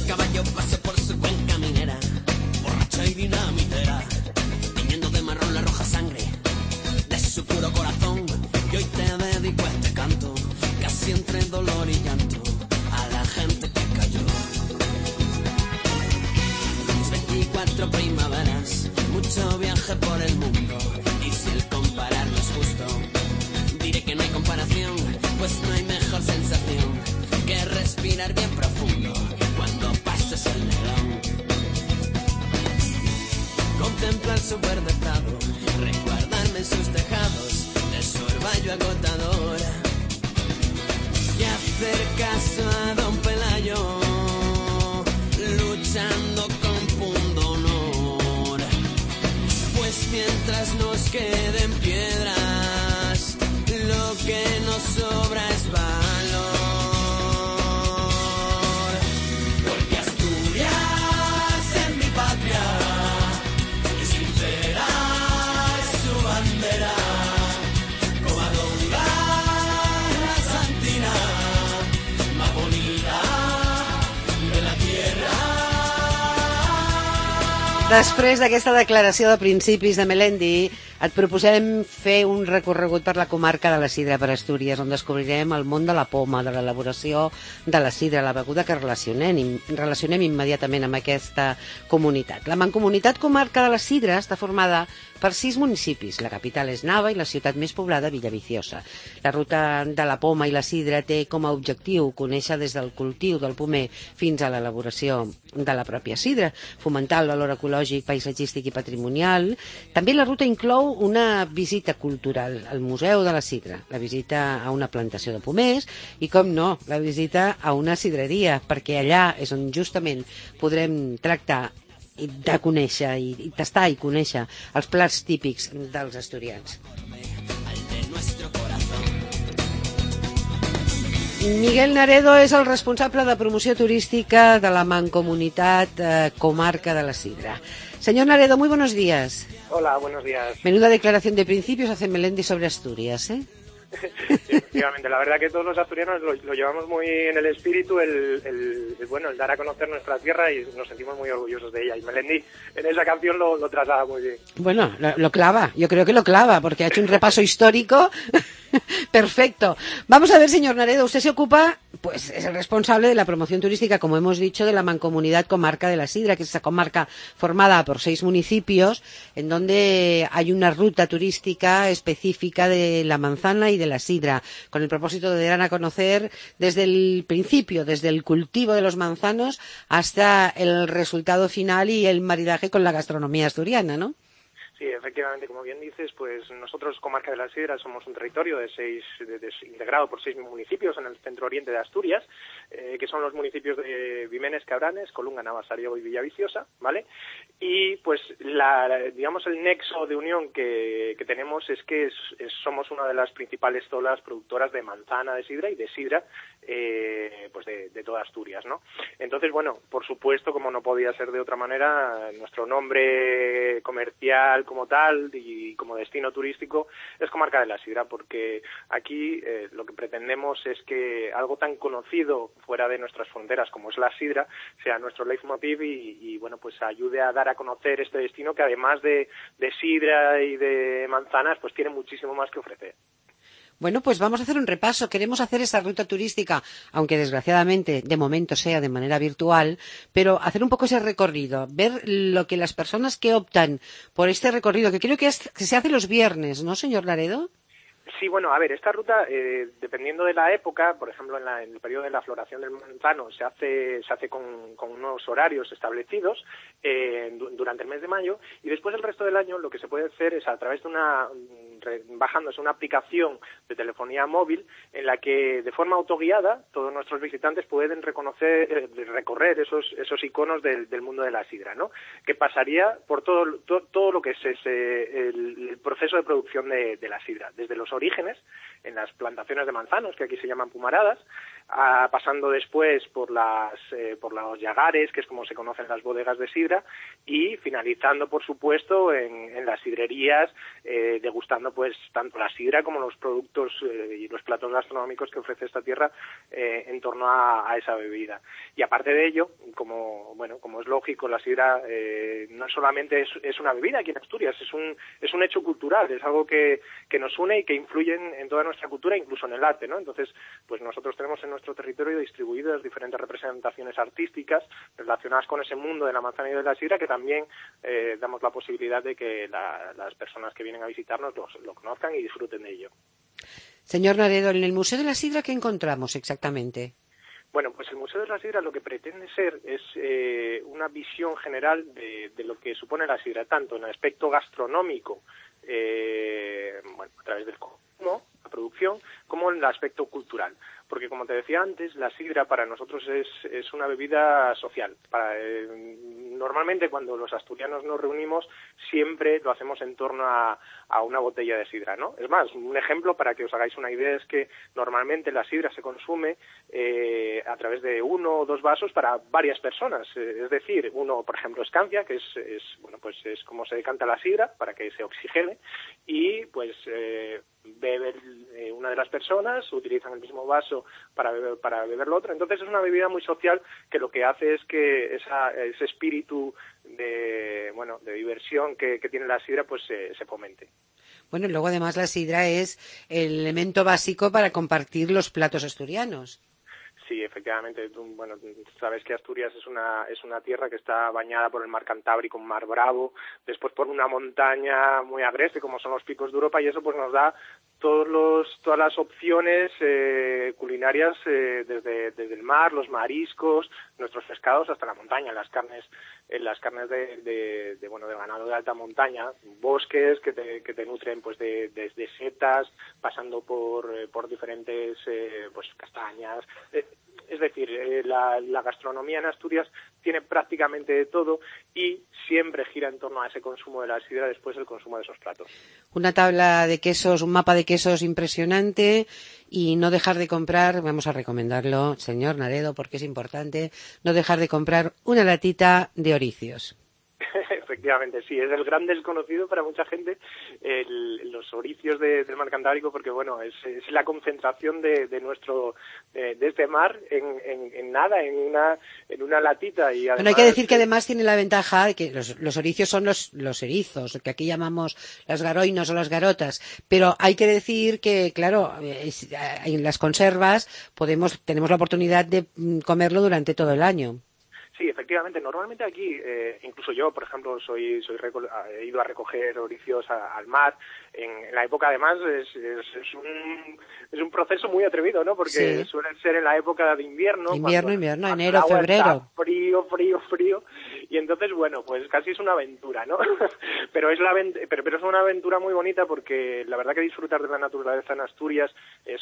caballo pasó por su cuenca minera, borracha y dinamitera, tiñendo de marrón la roja sangre de su puro corazón. Y hoy te dedico a este canto, casi entre dolor y llanto, a la gente que cayó. Mis 24 primaveras, mucho viaje por el mundo, y si el comparar no es justo, diré que no hay comparación, pues no hay mejor sensación que respirar bien profundo cuando pases el Nerón. Contemplar su verde prado, resguardarme en sus tejados de su orvallo agotador, y hacer caso a don Pelayo, luchando con pundonor. Pues mientras nos queden piedras, lo que nos sobra es valor. Porque Asturias es mi patria, y sincera es su bandera. Covadonga, la santina, más bonita de la tierra. Després d'aquesta declaració de principis de Melendi, et proposem fer un recorregut per la comarca de la sidra per Astúries, on descobrirem el món de la poma, de l'elaboració de la sidra, la beguda que relacionem immediatament amb aquesta comunitat. La Mancomunitat Comarca de la Sidra està formada per 6 municipis. La capital és Nava i la ciutat més poblada, Villaviciosa. La ruta de la poma i la sidra té com a objectiu conèixer des del cultiu del pomer fins a l'elaboració de la pròpia sidra, fomentar el valor ecològic, paisatgístic i patrimonial. També la ruta inclou una visita cultural al Museu de la Sidra, la visita a una plantació de pomers i, com no, la visita a una sidreria, perquè allà és on justament podrem tractar de conèixer i tastar i conèixer els plats típics dels asturians. Miguel Naredo és el responsable de promoció turística de la Mancomunitat Comarca de la Sidra. Señor Naredo, muy buenos días. Hola, buenos días. Menuda declaración de principios hace Melendi sobre Asturias, ¿eh? Sí, efectivamente, la verdad que todos los asturianos lo llevamos muy en el espíritu, el dar a conocer nuestra tierra, y nos sentimos muy orgullosos de ella. Y Melendi en esa canción lo traslada muy bien. Bueno, lo clava, yo creo que lo clava, porque ha hecho un repaso histórico. Perfecto. Vamos a ver, señor Naredo, usted se ocupa, pues es el responsable de la promoción turística, como hemos dicho, de la Mancomunidad Comarca de la Sidra, que es esa comarca formada por 6 municipios, en donde hay una ruta turística específica de la manzana y de la sidra, con el propósito de dar a conocer desde el principio, desde el cultivo de los manzanos hasta el resultado final y el maridaje con la gastronomía asturiana, ¿no? Sí, efectivamente, como bien dices, pues nosotros, Comarca de la Sidra, somos un territorio integrado por 6 municipios en el centro oriente de Asturias, que son los municipios de Vimenes, Cabranes, Colunga, Navasariego y Villaviciosa, ¿vale? Y pues digamos el nexo de unión que tenemos es que somos una de las principales zonas productoras de manzana de sidra y de sidra, pues de toda Asturias, ¿no? Entonces, bueno, por supuesto, como no podía ser de otra manera, nuestro nombre comercial como tal y como destino turístico es Comarca de la Sidra, porque aquí lo que pretendemos es que algo tan conocido fuera de nuestras fronteras como es la sidra sea nuestro leitmotiv y bueno, pues ayude a dar a conocer este destino que, además de sidra y de manzanas, pues tiene muchísimo más que ofrecer. Bueno, pues vamos a hacer un repaso. Queremos hacer esa ruta turística, aunque desgraciadamente de momento sea de manera virtual, pero hacer un poco ese recorrido, ver lo que las personas que optan por este recorrido, que creo que se hace los viernes, ¿no, señor Laredo? Sí, bueno, a ver, esta ruta, dependiendo de la época, por ejemplo, en el periodo de la floración del manzano, se hace con unos horarios establecidos durante el mes de mayo, y después el resto del año lo que se puede hacer es a través de bajándose una aplicación de telefonía móvil en la que de forma autoguiada todos nuestros visitantes pueden recorrer esos iconos del mundo de la sidra, ¿no? Que pasaría por todo lo que es el proceso de producción de la sidra, desde los orígenes, en las plantaciones de manzanos, que aquí se llaman pumaradas, pasando después por los llagares, que es como se conocen las bodegas de sidra, y finalizando, por supuesto, en las sidrerías, degustando pues tanto la sidra como los productos y los platos gastronómicos que ofrece esta tierra en torno a esa bebida. Y aparte de ello, como es lógico, la sidra no solamente es una bebida aquí en Asturias, es un hecho cultural, es algo que nos une y que influye en toda nuestra cultura, incluso en el arte, ¿no? Entonces, pues nosotros tenemos en nuestro territorio distribuidas diferentes representaciones artísticas relacionadas con ese mundo de la manzana y de la sidra, que también damos la posibilidad de que las personas que vienen a visitarnos lo conozcan y disfruten de ello. Señor Naredo, en el Museo de la Sidra, ¿qué encontramos exactamente? Bueno, pues el Museo de la Sidra lo que pretende ser es una visión general de lo que supone la sidra, tanto en el aspecto gastronómico, a través del consumo, la producción, como en el aspecto cultural. Porque, como te decía antes, la sidra para nosotros es una bebida social. Normalmente, cuando los asturianos nos reunimos, siempre lo hacemos en torno a una botella de sidra, ¿no? Es más, un ejemplo para que os hagáis una idea es que normalmente la sidra se consume a través de 1 o 2 vasos para varias personas. Es decir, uno, por ejemplo, escancia, que es como se decanta la sidra para que se oxigene, y pues bebe una de las personas, utilizan el mismo vaso para beber la otra. Entonces es una bebida muy social que lo que hace es que ese espíritu de diversión que tiene la sidra pues se fomente. Bueno, y luego además la sidra es el elemento básico para compartir los platos asturianos. Sí, efectivamente. Sabes que Asturias es una tierra que está bañada por el mar Cantábrico, un mar bravo, después por una montaña muy agreste como son los Picos de Europa, y eso pues nos da todas las opciones culinarias desde el mar, los mariscos, nuestros pescados hasta la montaña, las carnes de ganado de alta montaña, bosques que te nutren pues desde setas, pasando por diferentes castañas. Es decir, la gastronomía en Asturias tiene prácticamente de todo y siempre gira en torno a ese consumo de la sidra después del consumo de esos platos. Una tabla de quesos, un mapa de quesos impresionante, y no dejar de comprar, vamos a recomendarlo, señor Naredo, porque es importante, no dejar de comprar una latita de oricios. Efectivamente, sí, es el gran desconocido para mucha gente, los oricios del mar Cantábrico, porque es la concentración de este mar en una latita. Y además, hay que decir que además tiene la ventaja de que los oricios son los erizos, que aquí llamamos las garoinos o las garotas, pero hay que decir que, claro, en las conservas tenemos la oportunidad de comerlo durante todo el año. Sí, efectivamente. Normalmente aquí, incluso yo, por ejemplo, he ido a recoger oricios al mar. En la época, además, es un proceso muy atrevido, ¿no? Porque sí, suele ser en la época de invierno. Invierno, enero, el agua febrero. Está frío. Y entonces, pues casi es una aventura, ¿no? pero es una aventura muy bonita porque la verdad que disfrutar de la naturaleza en Asturias es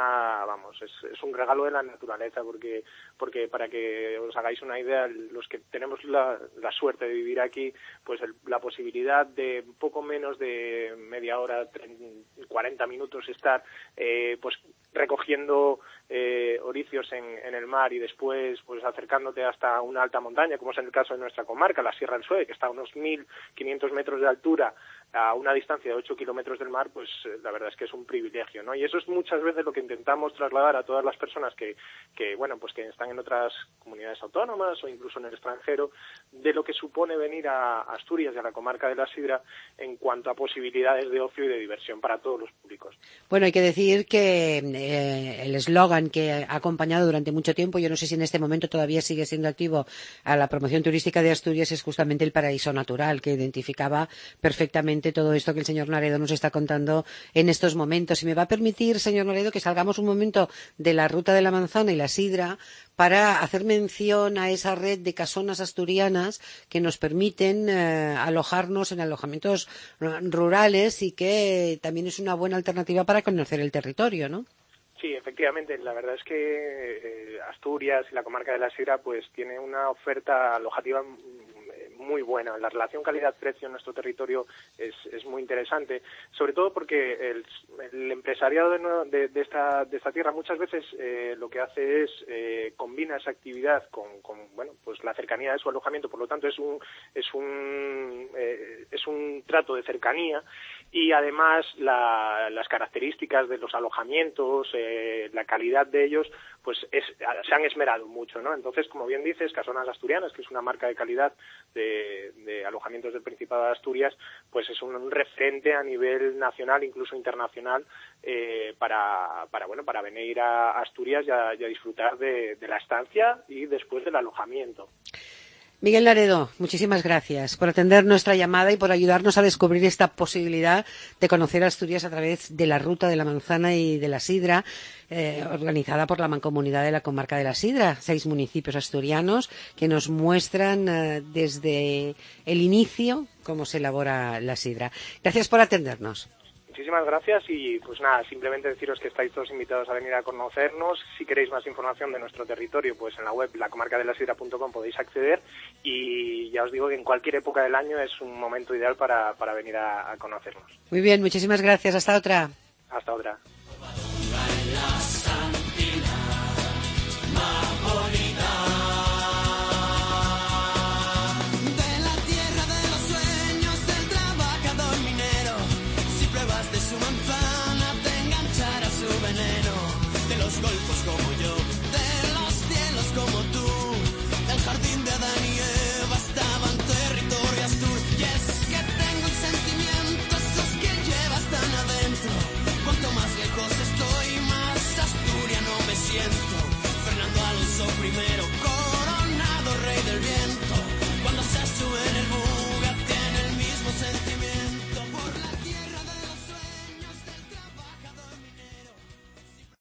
un regalo de la naturaleza, porque para que os hagáis una idea, los que tenemos la suerte de vivir aquí, pues la posibilidad de poco menos de media hora, 40 minutos estar pues recogiendo oricios en el mar y después pues acercándote hasta una alta montaña, como es en el caso de nuestra comarca, la Sierra del Suez, que está a unos 1.500 metros de altura, a una distancia de 8 kilómetros del mar, pues la verdad es que es un privilegio, ¿no? Y eso es muchas veces lo que intentamos trasladar a todas las personas que están en otras comunidades autónomas o incluso en el extranjero, de lo que supone venir a Asturias y a la comarca de la Sidra en cuanto a posibilidades de ocio y de diversión para todos los públicos. Bueno, hay que decir que el eslogan que ha acompañado durante mucho tiempo, yo no sé si en este momento todavía sigue siendo activo, a la promoción turística de Asturias, es justamente el paraíso natural, que identificaba perfectamente todo esto que el señor Naredo nos está contando en estos momentos. Y me va a permitir, señor Naredo, que salgamos un momento de la ruta de la manzana y la sidra para hacer mención a esa red de casonas asturianas que nos permiten alojarnos en alojamientos rurales y que también es una buena alternativa para conocer el territorio, ¿no? Sí, efectivamente. La verdad es que Asturias y la comarca de la Sidra pues tiene una oferta alojativa muy buena. La relación calidad-precio en nuestro territorio es muy interesante, sobre todo porque el empresariado de esta tierra muchas veces lo que hace es combina esa actividad con bueno, pues la cercanía de su alojamiento, por lo tanto es un trato de cercanía, y además las características de los alojamientos, la calidad de ellos, pues se han esmerado mucho, ¿no? Entonces, como bien dices, Casonas Asturianas, que es una marca de calidad de alojamientos del Principado de Asturias, pues es un referente a nivel nacional, incluso internacional, para venir a Asturias y a disfrutar de la estancia y después del alojamiento. Miguel Laredo, muchísimas gracias por atender nuestra llamada y por ayudarnos a descubrir esta posibilidad de conocer Asturias a través de la Ruta de la Manzana y de la Sidra, organizada por la Mancomunidad de la Comarca de la Sidra, 6 municipios asturianos que nos muestran desde el inicio cómo se elabora la sidra. Gracias por atendernos. Muchísimas gracias y pues nada, simplemente deciros que estáis todos invitados a venir a conocernos. Si queréis más información de nuestro territorio, pues en la web lacomarcadelasidra.com podéis acceder, y ya os digo que en cualquier época del año es un momento ideal para venir a conocernos. Muy bien, muchísimas gracias. Hasta otra. Hasta otra.